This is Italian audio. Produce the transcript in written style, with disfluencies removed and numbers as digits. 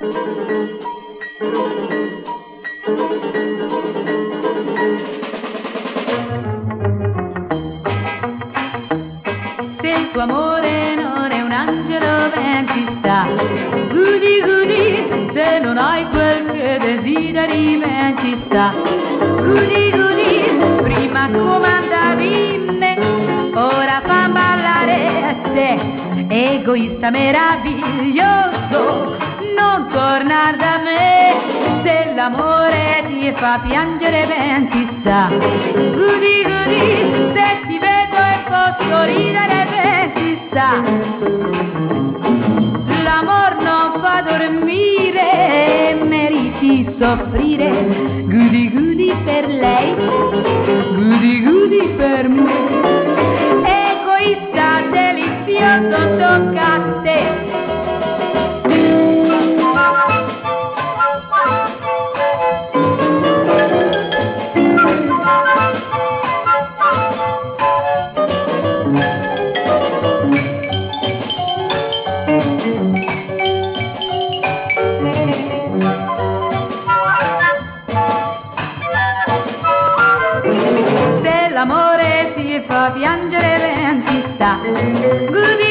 Se il tuo amore non è un angelo ben ci sta, gudi gudi, se non hai quel che desideri ben ci sta, gudi gudi, prima comandavi me, ora fa ballare te, egoista meraviglioso, non tornar da me, se l'amore ti fa piangere ben ci sta, gudi gudi, se ti vedo e posso ridere ben ci sta, l'amor non fa dormire, meriti soffrire, gudi gudi per lei, gudi gudi per me, egoista delizioso tocca a te. Se l'amore ti fa piangere ben ci sta, gudi